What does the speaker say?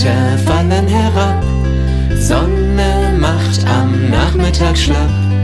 Lichter fallen herab, Sonne macht am Nachmittag schlapp.